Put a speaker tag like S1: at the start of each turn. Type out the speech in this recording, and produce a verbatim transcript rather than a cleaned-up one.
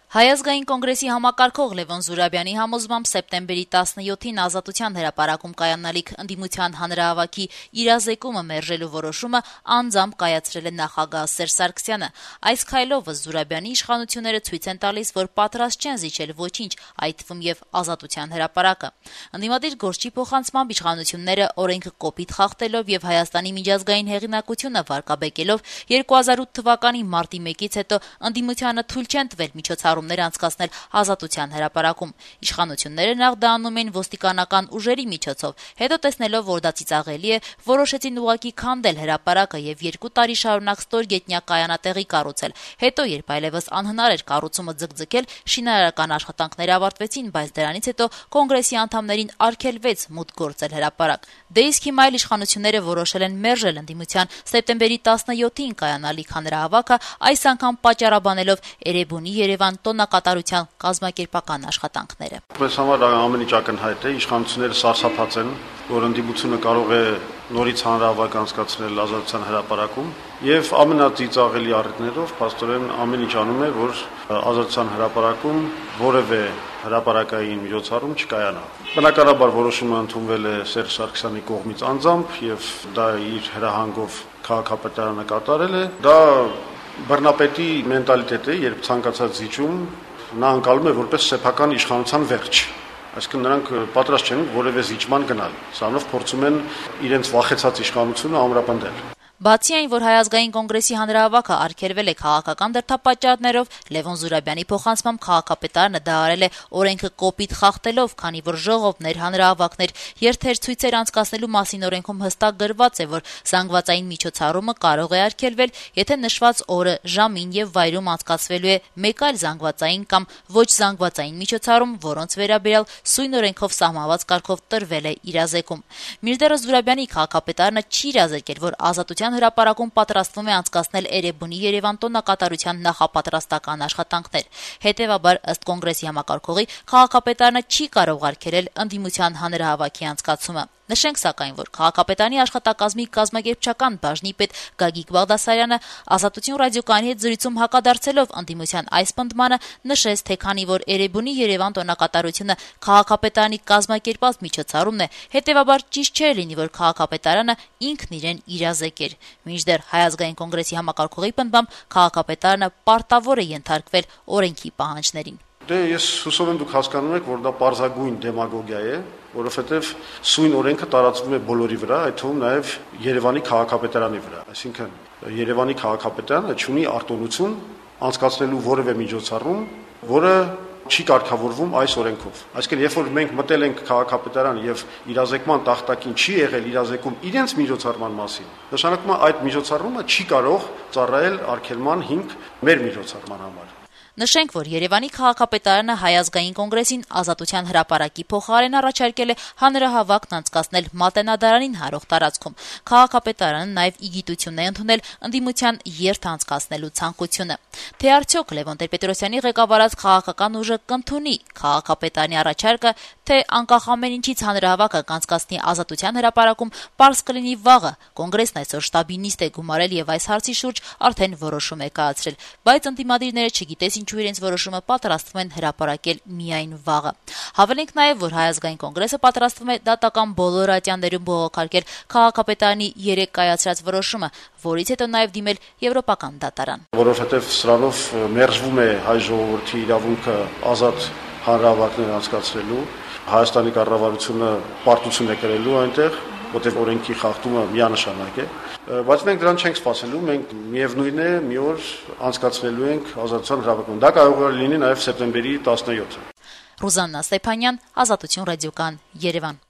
S1: Հայ ազգային կոնգրեսի համակարգող Լևոն Զուրաբյանի համոզմամբ սեպտեմբերի տասնյոթին Ազատության հրապարակում կայանալիք ընդդիմության հանրահավաքի իրազեկումը մերժելու որոշումը անձամբ կայացրել է նախագահ Սերժ Սարգսյանը։ Այս քայլով Զուրաբյանի իշխանությունները ցույց են տալիս, որ պատրաստ չեն զիջել ոչինչ, այդ թվում եւ Ազատության հրապարակը։ Ընդդիմադիր գործչի փոխանցմամբ իշխանությունները օրենքը կոպիտ խախտելով եւ Հայաստանի միջազգային հեղինակությունը վարկաբեկելով երկու հազար ութ թվականի մարտի մեկից հետո ընդդիմությանը թույլ չեն տվել միջոցառումներ անցկացնել Ազատության հրապարակում։ Իշխանությունները նախ դա անում են ոստիկանական ուժերի միջոցով, հետո տեսնելով, որ դա ծիծաղելի է, որոշեցին ուղղակի քանդել հրապարակը եւ երկու տարի շարունակ ստորգետնյա կայանատեղի կառուցել։ Հետո, երբ այլևս անհնար էր կառուցումը ձգձգել, շինարարական աշխատանքները ավարտվեցին, բայց դրանից հետո կոնգրեսի անդամներին արգելվեց մուտք գործել հրապարակ։ Դե իսկ հիմա այլ իշխանությունները որոշել են մերժել ընդդիմության սեպտեմբերի տասնյոթին կայանալիք հանրահավաքը, այս անգամ պատճառաբանելով Էրեբունի Երևան տոնակատարության կազմակերպական աշխատանքները։
S2: Մեզ համար ամեն ինչ ակնհայտ է, իշխանությունները սարսափած են, որ ընդդիմությունը կարող է նորից հանրահավաք անցկացնել Ազատության հրապարակում եւ ամենածիծաղելի առիթներով փաստորեն ամեն ինչ անում է, որ Ազատության հրապարակում որևէ հրապարակային միջոցառում չկայանա։ Բնականաբար որոշումը ընդունվել է Սերժ Սարգսյանի կողմից անձամբ եւ դա իր հրահանգով քաղաքապետարանը կատարել է։ Դա բռնապետի մենտալիտետ է, երբ ցանկացած զիջում նա անցալում է որպես սեփական իշխանության վերջ։ Այսինքն նրանք պատրաստ չեն որևէ զիջման գնալ։ Սրանով փորձում են իրենց վախեցած իշխանությունը ամրապնդել։
S1: Բացի այն, որ Հայ ազգային կոնգրեսի հանրահավաքը արգելվել է քաղաքական դրդապատճառներով, Լևոն Զուրաբյանի փոխանցմամբ քաղաքապետարանը դա արել է օրենքը կոպիտ խախտելով, քանի որ ժողովներ, հանրահավաքներ, երթեր, ցույցեր անցկացնելու մասին օրենքում հստակ գրված է, որ զանգվածային միջոցառումը կարող է արգելվել, եթե նշված օրը, ժամին եւ վայրում անցկացվելու է մեկ այլ զանգվածային կամ ոչ զանգվածային միջոցառում, որոնց վերաբերյալ սույն օրենքով սահմանված կարգով տրվել է իրազեկում։ Մինչդեռ Զուրաբյանի քաղաքապետարանը չի իրազեկել, որ Ազատության հրապարակում պատրաստվում է անցկացնել Էրեբունի Երևան տոնակատարության նախապատրաստական աշխատանքներ։ Հետևաբար, ըստ կոնգրեսի համակարգողի, քաղաքապետարանը չի կարող արգելել ընդդիմության հանրահավաքի անցկացումը։ Նշենք սակայն, որ քաղաքապետարանի աշխատակազմի կազմակերպչական բաժնի պետ Գագիկ Բաղդասարյանը Ազատություն ռադիոկայանի հետ զրույցում հակադարձելով ընդդիմության այս պնդմանը նշեց, թե քանի որ Էրեբունի Երևան տոնակատարությունը քաղաքապետարանի կազմակերպած միջոցառումն է, հետևաբար ճիշտ չէ լինի, որ քաղաքապետարանը ինքն իրեն իրազեկեր։ Մինչդեռ Հայ ազգային կոնգրեսի համակարգողի պնդմամբ քաղաքապետարանը պարտավոր է ենթարկվել օրենքի պահանջներին։
S2: Դե ես հուսով եմ դուք հասկանում եք, որ դա պարզագույն դեմագոգիա է, որովհետև սույն օրենքը տարածվում է բոլորի վրա, այդ թվում նաև Երևանի քաղաքապետարանի վրա։ Այսինքն Երևանի քաղաքապետարանը ունի արտոնություն անցկացնելու որևէ միջոցառում, որը չի կարգավորվում այս օրենքով։ Այսինքն երբ որ մենք մտել ենք քաղաքապետարան եւ իրազեկման տախտակին չի եղել իրազեկում իրենց միջոցառման մասին, նշանակում է այդ միջոցառումը չի կարող ծառայել արգելման հիմք մեր միջոցառման համար։
S1: Նշենք, որ Երևանի քաղաքապետարանը Հայ ազգային կոնգրեսին Ազատության հրապարակի փոխարեն առաջարկել է հանրահավաքն անցկացնել Մատենադարանին հարող տարածքում։ Քաղաքապետարանը նաև ի գիտություն է ընդունել ընդդիմության երթ անցկացնելու ցանկությունը։ Թե արդյոք Լևոն Տեր-Պետրոսյանի ղեկավարած քաղաքական ուժը կընդունի քաղաքապետարանի առաջարկը, թե անկախ ամեն ինչից հանրահավաքը կանցկացնի Ազատության հրապարակում, պարզ կլինի վաղը։ Կոնգրեսն այսօր շտաբի նիստ է գումարել եւ այս հարցի շուրջ արդեն որոշում է կայացրել, բայց ընդդիմադիրները չգիտես ինչու իրենց որոշումը պատրաստվում են հրապարակել միայն վաղը։ Հավելենք նաև, որ Հայ ազգային կոնգրեսը պատրաստվում է դատական բոլոր ատյաններում բողոքարկել քաղաքապետարանի երեք կայացրած որոշումը, որից հետո նաև դիմել Եվրոպական դատարան։
S2: Որովհետև սրանով մերժվում է հայ ժողովրդի իրավունքը ազատ հանրահավաքներ անցկացրելու, Հայաստանի կառավարությունը պարտություն է կրելու այնտեղ, որտեղ օրենքի խախտումը միանշանակ է, բայց մենք դրան չենք սպասելու, մենք միևնույն է մի օր անցկացնելու ենք Ազատության հրապարակում։ Դա կարող է լինի նաև սեպտեմբերի տասնյոթը։
S1: Ռուզաննա Ստեփանյան, Ազատություն ռադիոկան, Երևան։